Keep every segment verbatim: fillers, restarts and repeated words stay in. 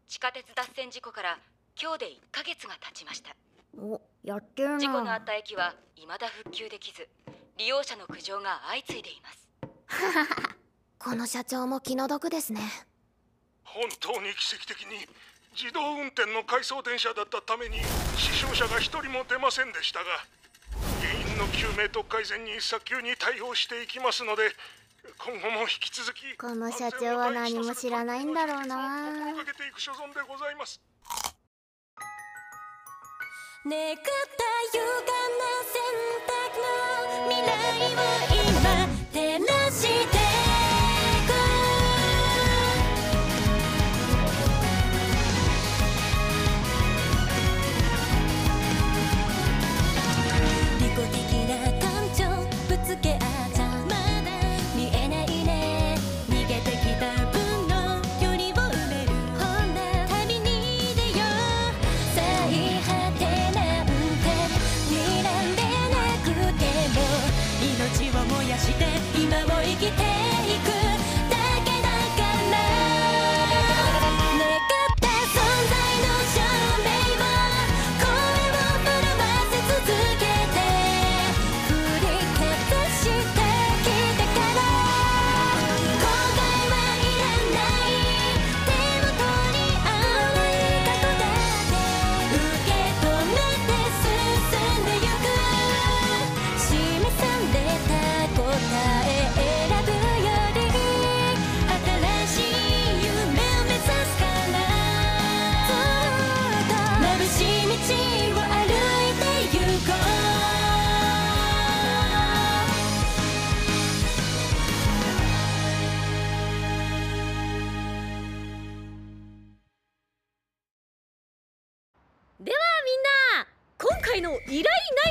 地下鉄脱線事故から今日でいっかげつが経ちました。 お、やってるな。 事故のあった駅は未だ復旧できず、利用者の苦情が相次いでいます。 この社長も気の毒ですね。 本当に奇跡的に自動運転の回送電車だったために死傷者が一人も出ませんでしたが、原因の究明と改善に早急に対応していきますので、今後も引き続きこの社長は何も知らないんだろうな。 心がけていく所存でございます。 願った歪んだ選択の未来を今照らしてく。利己的な感情ぶつけ合っちゃまだ見えないね。逃げてきた分の距離を埋めるほら旅に出よう。最果てなんて睨んでなくても命を燃やして今を生きていくだけだから。願った存在の証明を声を震わせ続けて振りかざしてきたから。後悔はいらない手を取り合う過去だって受け止めて進んでゆく。示された答え選ぶより新しい夢を目指すから。ずっと眩しい道を歩いてゆこう。 ではみんな、今回の依頼内容を説明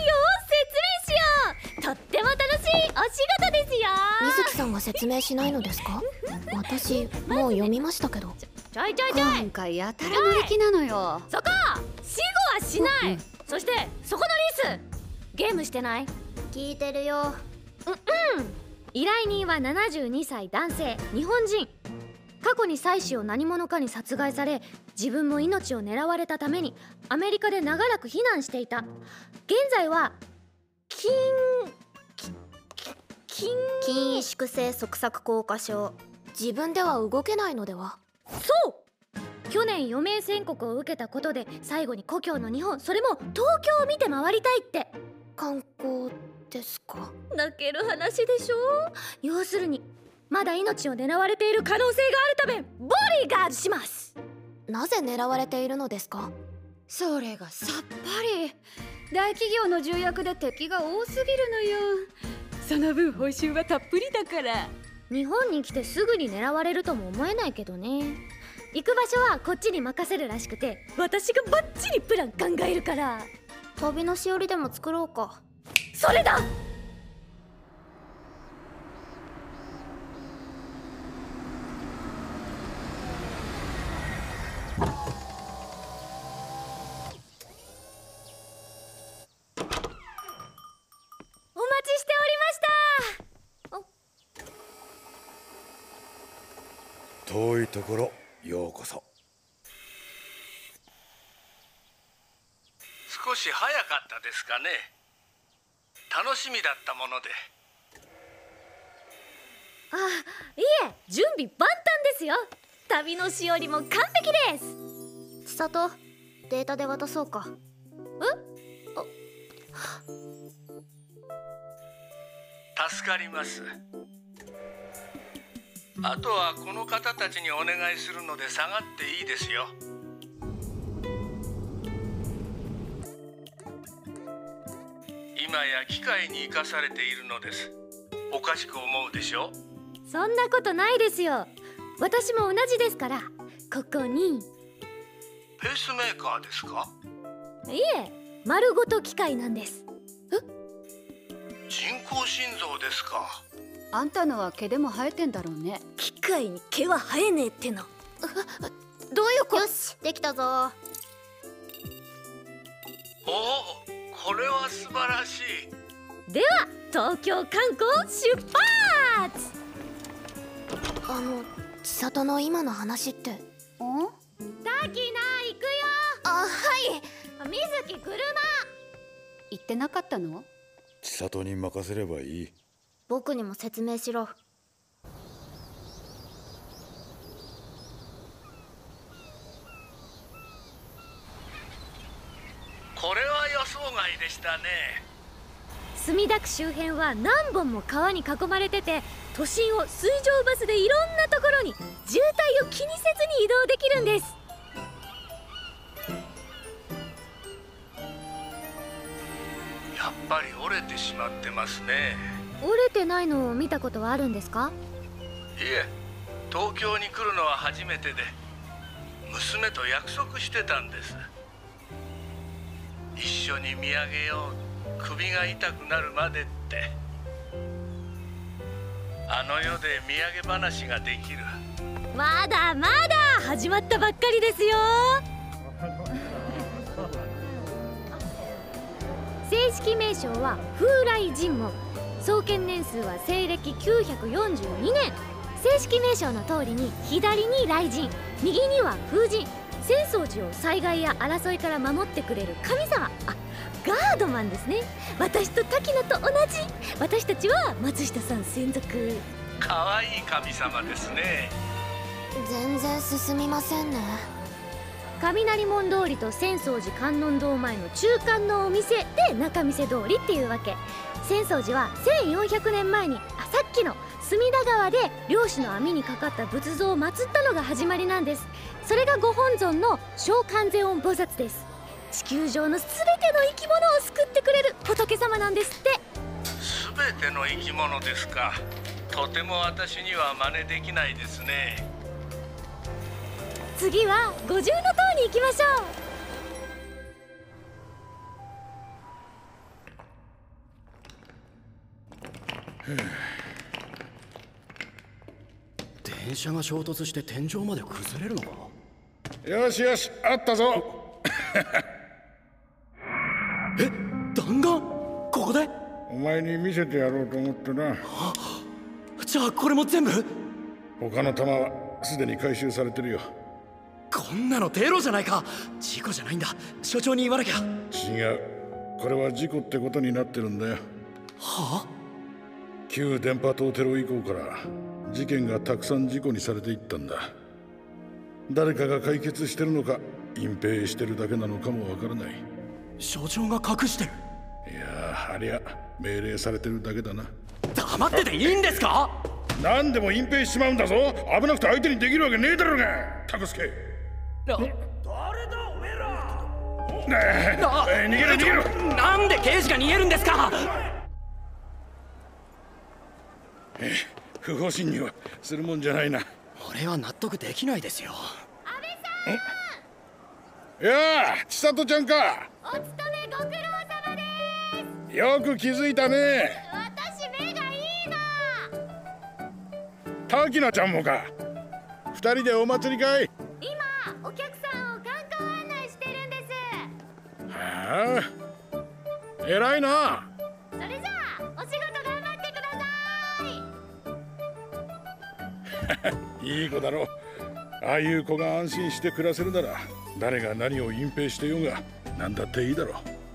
しよう。とっても楽しいお仕事ですよ。 水木さんが説明しないのですか？私もう読みましたけど。 ちょいちょいちょい、 今回やたら乗り気なのよ。 そこ死後はしない、うん、そしてそこのリスゲームしてない？ 聞いてるよ。 うんうん。依頼人はななじゅうにさい男性、日本人。過去に妻子を何者かに殺害され、自分も命を狙われたためにアメリカで長らく避難していた。現在は筋筋筋萎縮性側索硬化症。自分では動けないのでは？ そう、去年余命宣告を受けたことで最後に故郷の日本、それも東京を見て回りたいって。 観光ですか？ 泣ける話でしょ。要するにまだ命を狙われている可能性があるためボディーガードします。 なぜ狙われているのですか？ それがさっぱり。大企業の重役で敵が多すぎるのよ。その分報酬はたっぷりだから。 日本に来てすぐに狙われるとも思えないけどね。行く場所はこっちに任せるらしくて、私がバッチリプラン考えるから。 旅のしおりでも作ろうか。 それだ。お待ちしておりました。 遠いところようこそ。 少し早かったですかね。楽しみだったもので。 あ、いえ、準備万端ですよ。旅のしおりも完璧です。 千里、データで渡そうか。 助かります。あとはこの方たちにお願いするので下がっていいですよ。今や機械に生かされているのです。おかしく思うでしょ？ そんなことないですよ。私も同じですから。ここにペースメーカーですか？ いえ、丸ごと機械なんです。 え？人工心臓ですか？ あんたのは毛でも生えてんだろうね。 機械に毛は生えねえっての。 どういうこと？よし、できたぞ。 おお、これは素晴らしい。 では東京観光出発。 あの千里の今の話って。 ん？ 大な行くよ。 あ、はい。 水木車。 言ってなかったの？ 千里に任せればいい。 僕にも説明しろ。 これは予想外でしたね。 墨田区周辺は何本も川に囲まれてて、都心を水上バスでいろんなところに渋滞を気にせずに移動できるんです。 やっぱり折れてしまってますね。 折れてないのを見たことはあるんですか？ いえ、東京に来るのは初めてで、娘と約束してたんです。一緒に見上げよう、首が痛くなるまでって。あの世で土産話ができる。 まだまだ始まったばっかりですよ。正式名称は風来神門。創建年数は西暦きゅうひゃくよんじゅうにねん。正式名称の通りに左に雷神、右には風神。浅草寺を災害や争いから守ってくれる神様、あ、ガードマンですね。私と滝野と同じ。私たちは松下さん専属。 かわいい神様ですね。 全然進みませんね。 雷門通りと浅草寺観音堂前の中間のお店で仲見世通りっていうわけ。浅草寺はせんよんひゃくねんまえに、あ、さっきの隅田川で漁師の網にかかった仏像を祀ったのが始まりなんです。それがご本尊の聖観世音菩薩です。地球上のすべての生き物を救ってくれる仏様なんですって。 すべての生き物ですか。とても私には真似できないですね。 次は五重塔に行きましょう。 電車が衝突して天井まで崩れるのか。 よしよし、あったぞ。 え、弾丸ここで？ お前に見せてやろうと思ってな。 じゃあこれも全部？ 他の弾はすでに回収されてるよ。 こんなのテロじゃないか。事故じゃないんだ。所長に言わなきゃ。 違う、これは事故ってことになってるんだよ。 はあ？ 旧電波塔テロ以降から事件がたくさん事故にされていったんだ。誰かが解決してるのか隠蔽してるだけなのかもわからない。 所長が隠してる？ いや、ありゃ命令されてるだけだな。 黙ってていいんですか？ 何でも隠蔽しちまうんだぞ。危なくて相手にできるわけねえだろうが、タコスケ。 誰だおめえら。ねえ、逃げろ逃げろ。 なんで刑事が逃げるんですか？ ええ、不法侵入はするもんじゃないな。 俺は納得できないですよ。 いやあ、千里ちゃんか。 お勤めご苦労様です。 よく気づいたね。 私目がいいの。 滝菜ちゃんもか。二人でお祭りかい。 今お客さんを観光案内してるんです。 はあ、偉いな。 それじゃあお仕事頑張ってください。 いい子だろう。ああいう子が安心して暮らせるなら、誰が何を隠蔽してようが何だっていいだろう。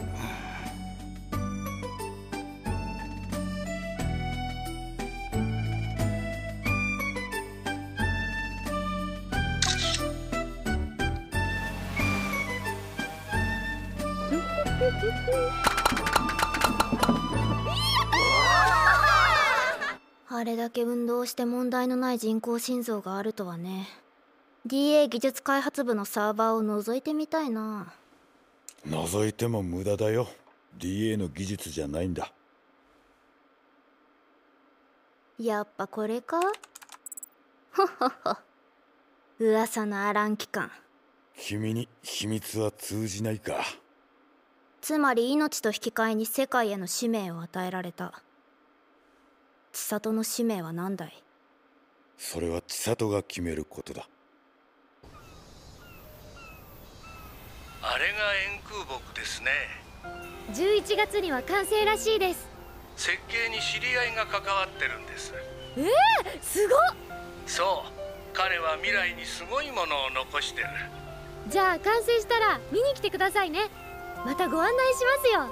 あれだけ運動して問題のない人工心臓があるとはね。 ディーエー 技術開発部のサーバーを覗いてみたいな。 覗いても無駄だよ。 ディーエー の技術じゃないんだ。 やっぱこれか。ほっほっほ。噂のアラン機関。 君に秘密は通じないか。 つまり命と引き換えに世界への使命を与えられた。千里の使命は何だい？ それは千里が決めることだ。 あれが円空木ですね。 じゅういちがつには完成らしいです。 設計に知り合いが関わってるんです。 えー、すごっ。 そう、彼は未来にすごいものを残してる。 じゃあ完成したら見に来てくださいね。またご案内しますよ。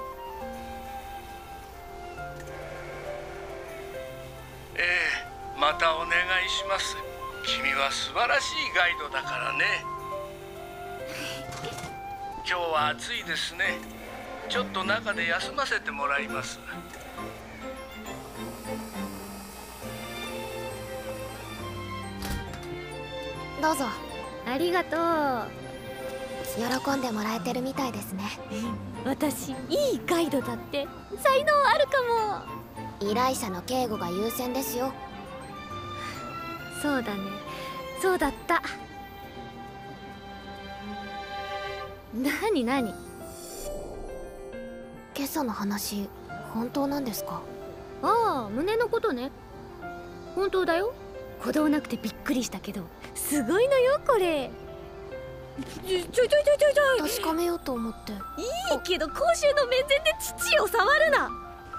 ええ、またお願いします。君は素晴らしいガイドだからね。今日は暑いですね。ちょっと中で休ませてもらいます。 どうぞ。 ありがとう。 喜んでもらえてるみたいですね。 私いいガイドだって才能あるかも。依頼者の警護が優先ですよ。 そうだね、そうだった。なになに？ 今朝の話本当なんですか？ ああ、胸のことね。本当だよ。鼓動なくてびっくりしたけどすごいのよこれ。ちょちょちょちょちょちょ確かめようと思って。 いいけど公衆の面前で父を触るな。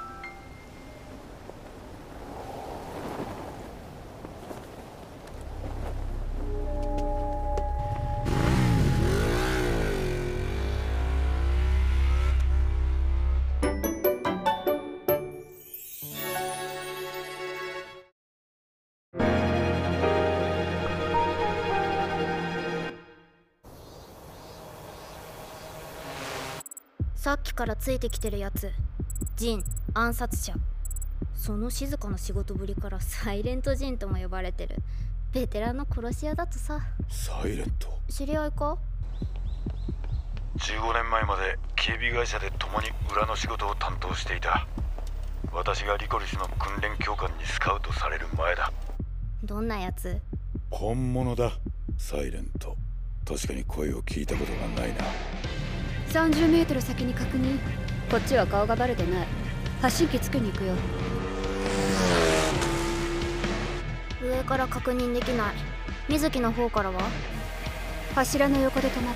さっきからついてきてるやつ、ジン暗殺者。その静かな仕事ぶりからサイレントジンとも呼ばれてるベテランの殺し屋だとさ。 サイレント？ 知り合いか？ じゅうごねんまえまで警備会社で共に裏の仕事を担当していた。私がリコリスの訓練教官にスカウトされる前だ。 どんなやつ？ 本物だ、サイレント。確かに声を聞いたことがないな。 さんじゅうメートル先に確認。こっちは顔がバレてない。発信機つけに行くよ。 上から確認できない。水木の方からは？ 柱の横で止まった。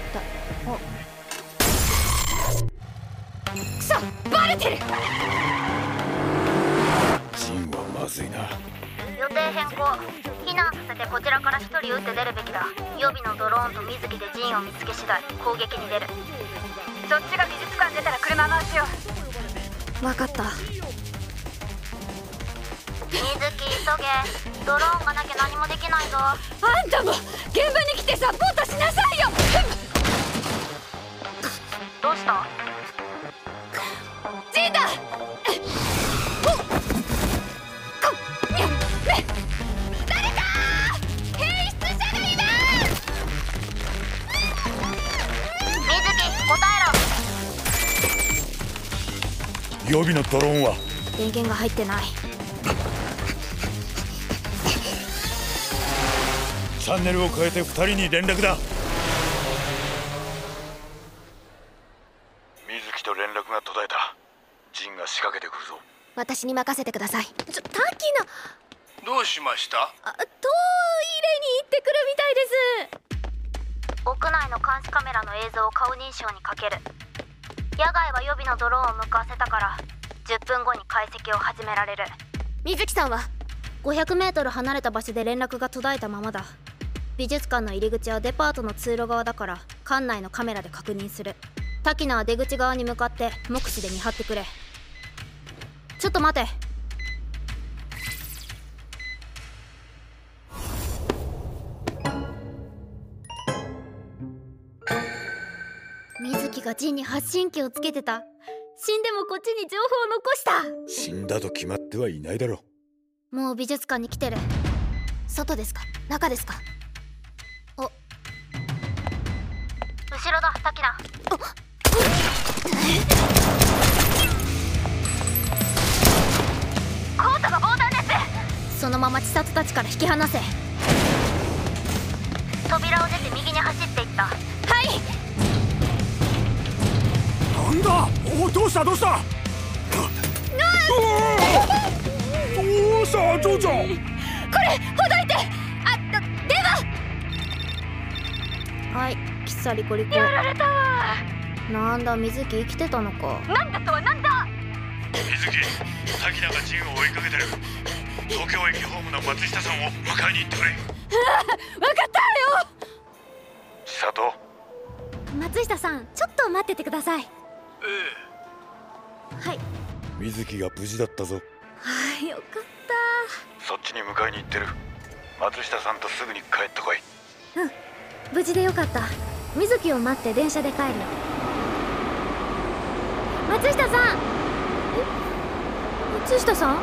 あ、くそ、バレてる。 ジンはまずいな。 予定変更。避難させてこちらから一人撃って出るべきだ。予備のドローンと水木でジンを見つけ次第攻撃に出る。そっちが美術館出たら車回しよう。分かった。水木急げ。ドローンがなきゃ何もできないぞ。 あんたも現場に来てサポートしなさいよ。 どうした？ ジンだ。誰か兵出者がいる。 水木答えろ。 予備のドローンは？ 電源が入ってない。 チャンネルを変えてふたりに連絡だ。水木と連絡が途絶えた。ジンが仕掛けてくるぞ。 私に任せてください。 ちょ、タキナ。 どうしました？ あ、トイレに行ってくるみたいです。 屋内の監視カメラの映像を顔認証にかける。野外は予備のドローンを向かわせたからじゅっぷんごに解析を始められる。水木さんはごひゃくメートル離れた場所で連絡が途絶えたままだ。美術館の入り口はデパートの通路側だから館内のカメラで確認する。滝名は出口側に向かって目視で見張ってくれ。ちょっと待て。水木がジンに発信機をつけてた。死んでもこっちに情報を残した。 死んだと決まってはいないだろ。 もう美術館に来てる。外ですか？中ですか？お、後ろだ、滝名。コートが防弾です。そのまま千里たちから引き離せ。扉を出て右に走っていった。はい。 なんだ？おお、どうしたどうした？どうした嬢ちゃん？ これほどいて。あ、電話。 はい、喫茶リコリコ。 やられたわ。 なんだ、水木生きてたのか。 なんだとはなんだ。 水木、滝名がジンを追いかけてる。東京駅ホームの松下さんを迎えに行ってくれ。 わかったよ。 千里、 松下さん、ちょっと待っててください。 ええ。はい。 水木が無事だったぞ。 はい、よかった。 そっちに迎えに行ってる。松下さんとすぐに帰ってこい。 うん、無事でよかった。水木を待って電車で帰るよ。松下さん。え、松下さん。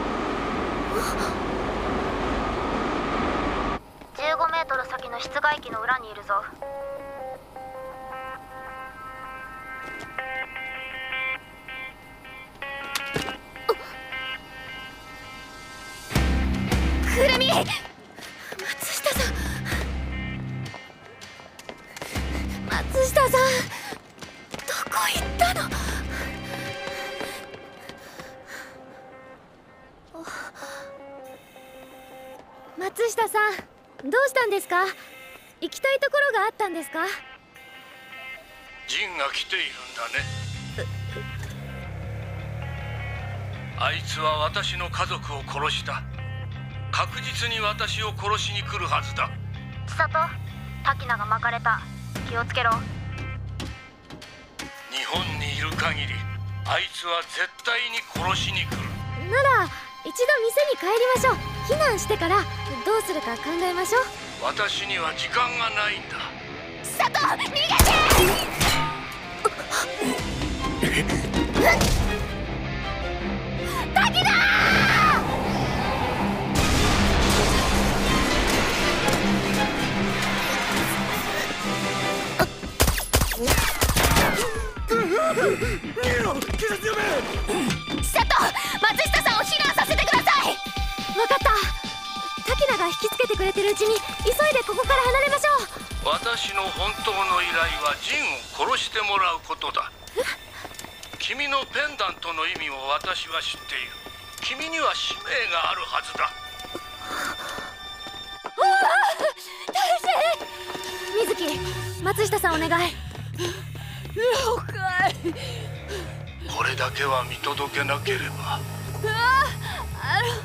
じゅうごメートル先の室外機の裏にいるぞ。 くるみ、松下さん、松下さん、どこ行ったの？松下さん、どうしたんですか？行きたいところがあったんですか？ ジンが来ているんだね。あいつは私の家族を殺した。確実に私を殺しに来るはずだ。 千里、滝名が巻かれた。気をつけろ。 日本にいる限りあいつは絶対に殺しに来る。 なら一度店に帰りましょう。避難してからどうするか考えましょう。 私には時間がないんだ。 千里、逃げて！滝名！ 警察呼べ！ 千里、松下さんを避難させてください。 分かった。滝名が引きつけてくれてるうちに急いでここから離れましょう。 私の本当の依頼はジンを殺してもらうことだ。君のペンダントの意味を私は知っている。君には使命があるはずだ。 水木、松下さんお願い。 了解。 これだけは見届けなければ。 ああのちょっ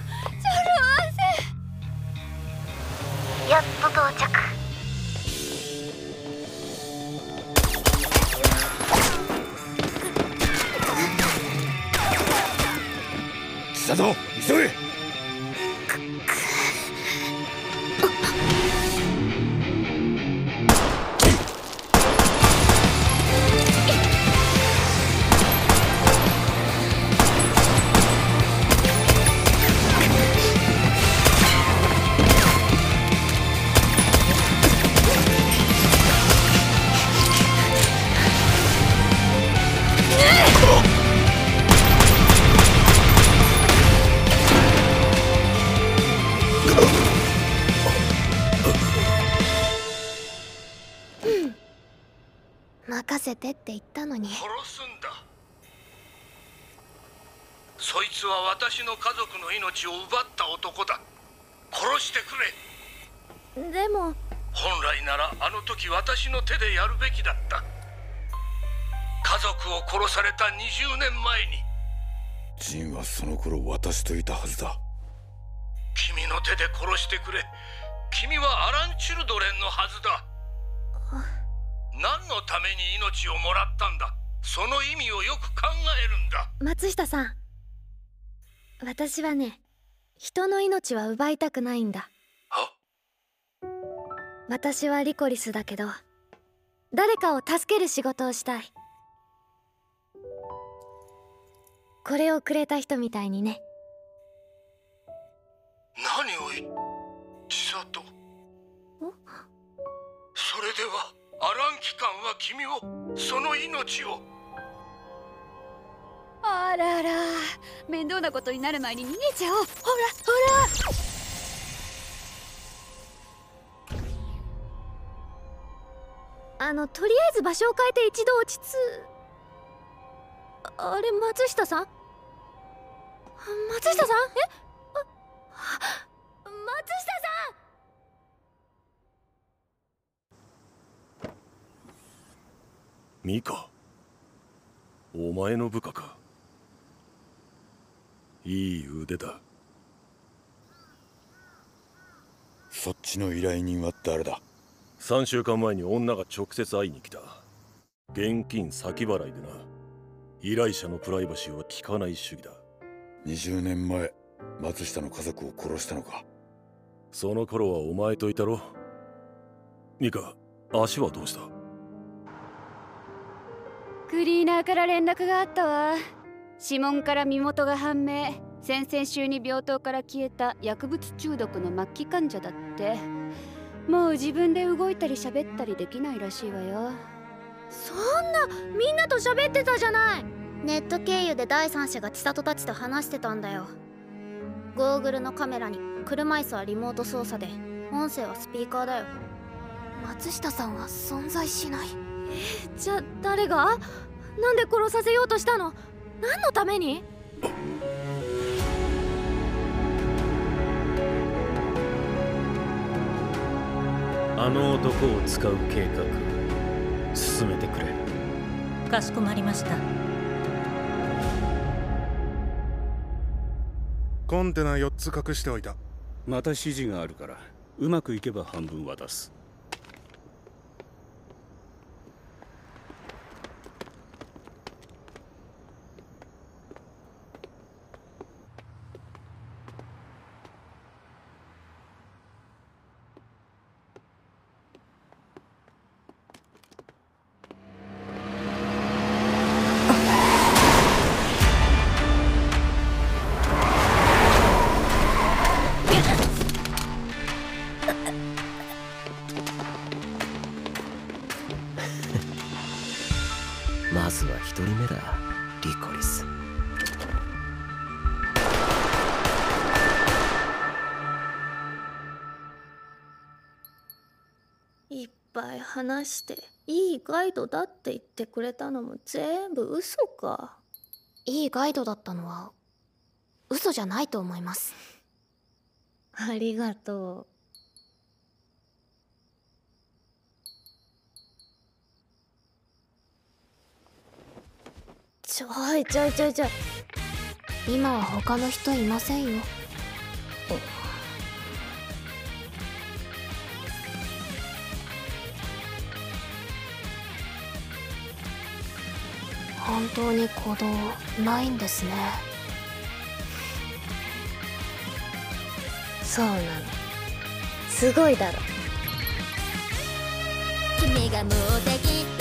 と待って。 やっと到着。 千里、急げ！ 任せてって言ったのに。 殺すんだ。そいつは私の家族の命を奪った男だ。殺してくれ。 でも本来ならあの時私の手でやるべきだった。家族を殺されたにじゅうねんまえに。 ジンはその頃私といたはずだ。 君の手で殺してくれ。君はアラン・チルドレンのはずだ。何のために命をもらったんだ。その意味をよく考えるんだ。 松下さん、私はね、人の命は奪いたくないんだ。 は？ 私はリコリスだけど、誰かを助ける仕事をしたい。これをくれた人みたいにね。 何を言っ千里。それではアラン機関は君を、その命を。 あらら、面倒なことになる前に逃げちゃおう。ほらほら。あの、とりあえず場所を変えて一度落ち着。あれ、松下さん？松下さん？え？あ、松下さん！ ミカ、お前の部下か。いい腕だ。 そっちの依頼人は誰だ？ さんしゅうかんまえに女が直接会いに来た。 現金先払いでな。依頼者のプライバシーは聞かない主義だ。 にじゅうねんまえ松下の家族を殺したのか。 その頃はお前といたろ。ミカ、足はどうした？ クリーナーから連絡があったわ。指紋から身元が判明。先々週に病棟から消えた薬物中毒の末期患者だって。もう自分で動いたり喋ったりできないらしいわよ。 そんな、みんなと喋ってたじゃない。 ネット経由で第三者が千里たちと話してたんだよ。ゴーグルのカメラに車椅子はリモート操作で、音声はスピーカーだよ。松下さんは存在しない。 え、じゃあ誰が？なんで殺させようとしたの？何のために？ あの男を使う計画進めてくれ。 かしこまりました。 コンテナよっつ隠しておいた。 また指示があるからうまくいけば半分渡す。 まずは一人目だ、リコリス。 いっぱい話していいガイドだって言ってくれたのも全部嘘か。 いいガイドだったのは嘘じゃないと思います。 ありがとう。ちょいちょいちょいちょい、 今は他の人いませんよ。本当に鼓動ないんですね。 そうなの、すごいだろ。 君が無敵